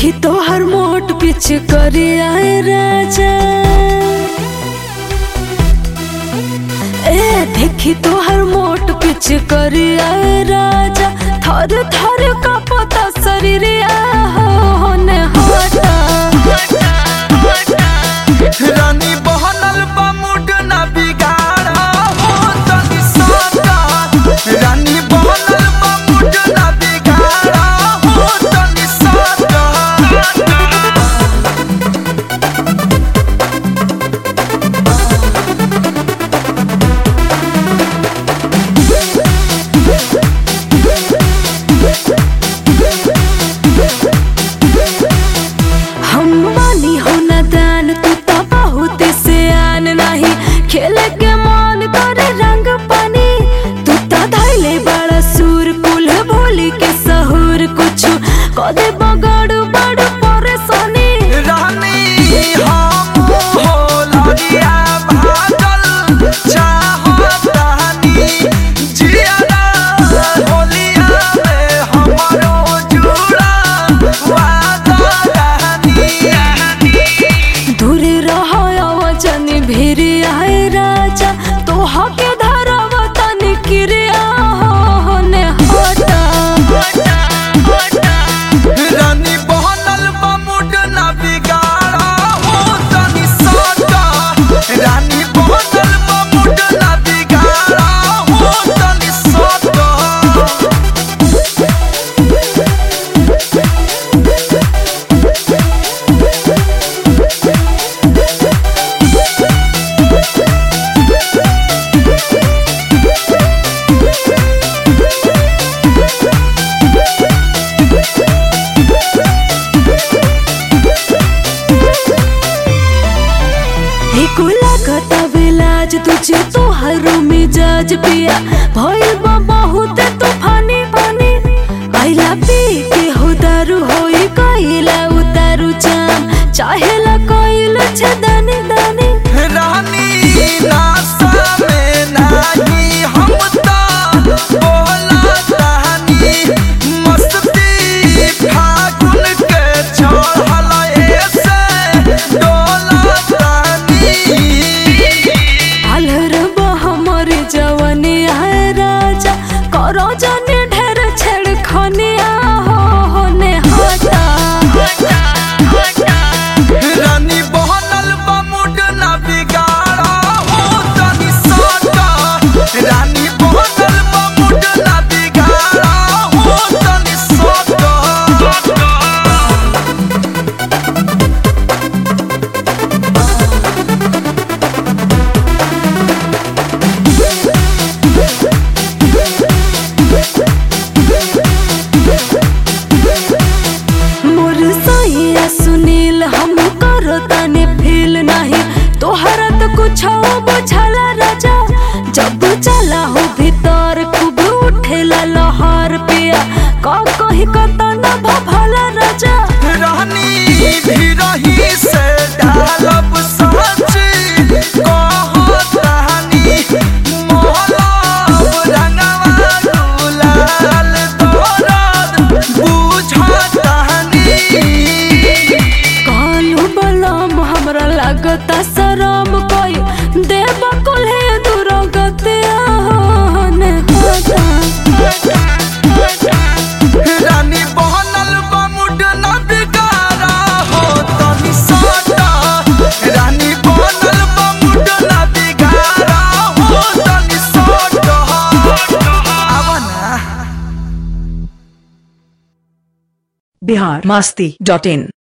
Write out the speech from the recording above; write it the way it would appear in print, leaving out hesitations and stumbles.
देखी तो हर मोट पिच करे आए राजा, देखी तो हर मोट पिच करे आए राजा, थर थर का पता शरीर होने हटा रानी बहनल बा मुड ना बिगाड़ा हो तनी साटा। रानी बहनल बा मुड ना बिगाड़ा हो तनी साटा। हम बानी हो ना दान, तू तो बहुत सियान नहीं, खेले के मन करे रंग पानी, तू तो धैले बड़ा सूर कुल भोली के सहूर, कुछ कदे बगड़ बड़ परेशानी। रानी हम हो लगिया भागल चाहतानी, जियारा होलिया में हमरो जुड़ा वादा रानी। दूर रहो वचन भीर आए राजा, तो हके धरवा तनी क्रिया होने हटा रानी बहनल बा मुड ना बिगाड़ा हो तनी साटा। रानी बहनल बा मुड ना बिगाड़ा हो तनी साटा। लागत तुझे तो हर मिजाज पिया भइल बा बहुत तूफानी पानी, आइला पी के हो दारू होई कइला उतारू चाम, चाहेला कइल छदानी दानी। रानी नासा में नाही हम ता बोला तानी, मस्ती फागुन के चढ़ल ऐसे डोला तानी। अलहर हमर जवानी है राजा, करो जाने ढेर छेड़खानिया होने हटा रानी बहनल बा मुड ना बिगाड़ा हो तनी साटा। रानी बहनल बा मुड ना बिगाड़ा हो तनी साटा। मोर सैया सुनील हम करो तने फील नहीं, तोहरा तो कुछ बुझला राजा, जब चला हो भीतर खूब उठेला लहर पिया, कहीं कता न भला राजा। रानी भी रही से डालब सची कहतानी, मोहलब रंगवा गुलाल तोरद बुझतानी। कालू बलम हमरा लगता शरम कोई देव कुल्हे दुर्गतिया होने हटा रानी बहनल बा मुड ना बिगाड़ा हो तनी साटा। रानी बहनल बा मुड ना बिगाड़ा हो तनी साटा। आवा ना biharmasti.in